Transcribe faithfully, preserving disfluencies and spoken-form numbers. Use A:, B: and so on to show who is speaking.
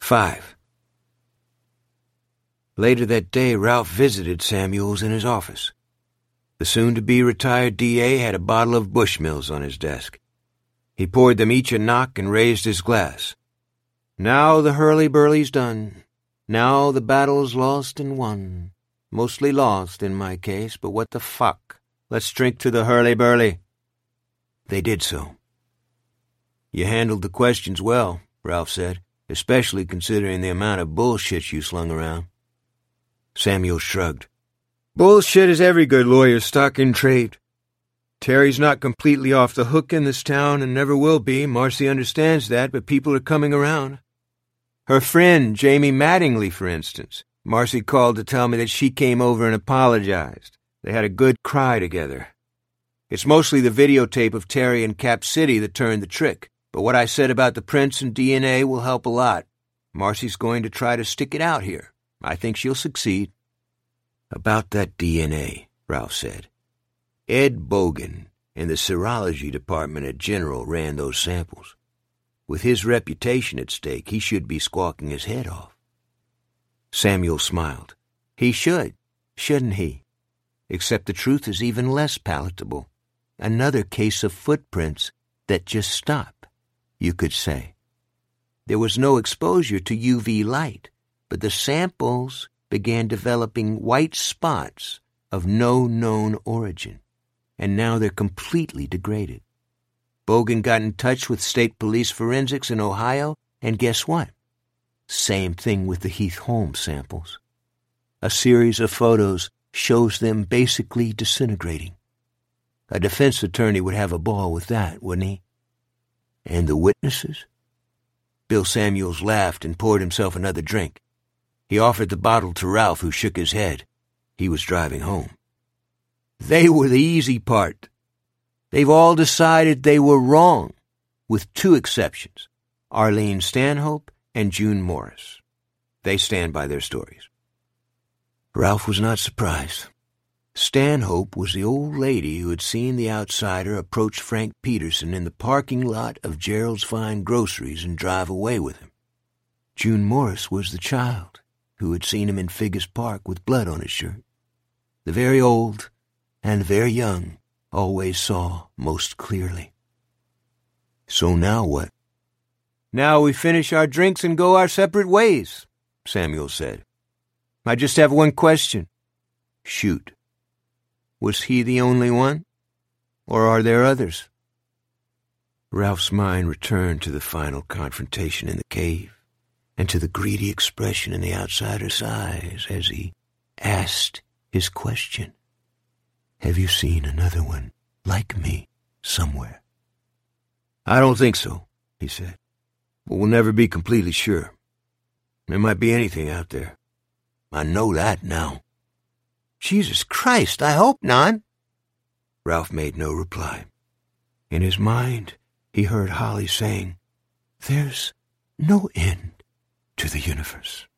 A: Five. Later that day, Ralph visited Samuels in his office. The soon-to-be retired D A had a bottle of Bushmills on his desk. He poured them each a knock and raised his glass. Now the hurly-burly's done. Now the battle's lost and won. Mostly lost in my case, but what the fuck? Let's drink to the hurly-burly. They did so. You handled the questions well, Ralph said, especially considering the amount of bullshit you slung around. Samuel shrugged. Bullshit is every good lawyer's stock in trade. Terry's not completely off the hook in this town and never will be. Marcy understands that, but people are coming around. Her friend, Jamie Mattingly, for instance. Marcy called to tell me that she came over and apologized. They had a good cry together. It's mostly the videotape of Terry in Cap City that turned the trick, but what I said about the prints and D N A will help a lot. Marcy's going to try to stick it out here. I think she'll succeed. About that D N A, Ralph said. Ed Bogan in the serology department at General ran those samples. With his reputation at stake, he should be squawking his head off. Samuel smiled. He should, shouldn't he? Except the truth is even less palatable. Another case of footprints that just stop, you could say. There was no exposure to U V light, but the samples began developing white spots of no known origin, and now they're completely degraded. Bogan got in touch with state police forensics in Ohio, and guess what? Same thing with the Heath Holmes samples. A series of photos shows them basically disintegrating. A defense attorney would have a ball with that, wouldn't he? And the witnesses? Bill Samuels laughed and poured himself another drink. He offered the bottle to Ralph, who shook his head. He was driving home. They were the easy part. They've all decided they were wrong, with two exceptions, Arlene Stanhope and June Morris. They stand by their stories. Ralph was not surprised. Stanhope was the old lady who had seen the outsider approach Frank Peterson in the parking lot of Gerald's Fine Groceries and drive away with him. June Morris was the child who had seen him in Figgis Park with blood on his shirt. The very old and the very young always saw most clearly. So now what? Now we finish our drinks and go our separate ways, Samuel said. I just have one question. Shoot. Was he the only one? Or are there others? Ralph's mind returned to the final confrontation in the cave, and to the greedy expression in the outsider's eyes as he asked his question. Have you seen another one like me somewhere? I don't think so, he said. But we'll never be completely sure. There might be anything out there. I know that now. Jesus Christ, I hope not. Ralph made no reply. In his mind, he heard Holly saying, There's no end to the universe.